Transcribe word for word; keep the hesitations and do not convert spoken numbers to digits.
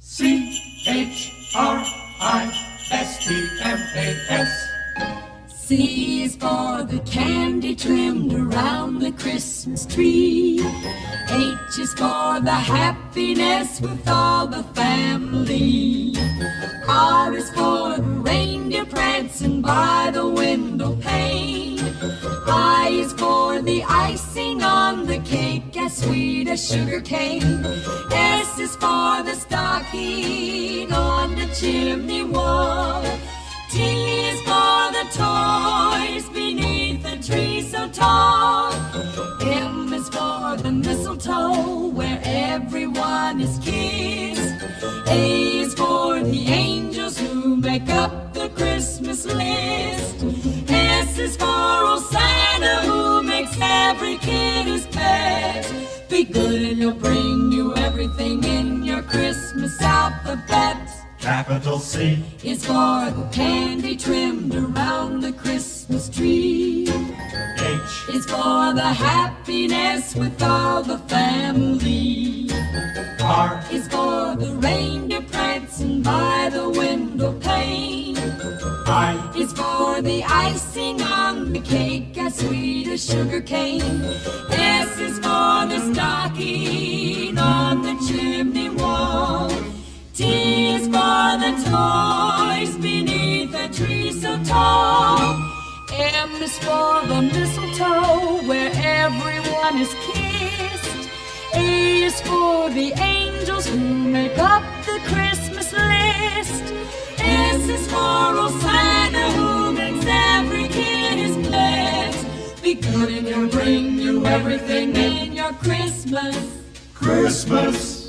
C H R I S T M A S. C is for the candy trimmed around the Christmas tree. H is for the happiness with all the family. R is for the reindeer prancing by the window pane. I is for the icing on the cake as sweet as sugar cane. S is for the stocking on the chimney wall. T is for the toys beneath the tree so tall. M is for the mistletoe where everyone is kissed. A is for the angels who make up the Christmas list. S is for old Santa who makes every kid his pet. Be good and he'll bring you everything in your Christmas alphabet. Capital C is for the candy trimmed around the Christmas tree. H is for the happiness with all the family. R is for the reindeer prancing by the window pane. I is for the icing on the cake as sweet as sugar cane. S is for the stocking on the chimney wall. T is for the toys beneath the tree so tall. M is for the mistletoe where everyone is kissed. A is for the angels who make up the Christmas list. S is for old Santa who makes every kid his blessed. Be good and he'll bring you everything in your Christmas. Christmas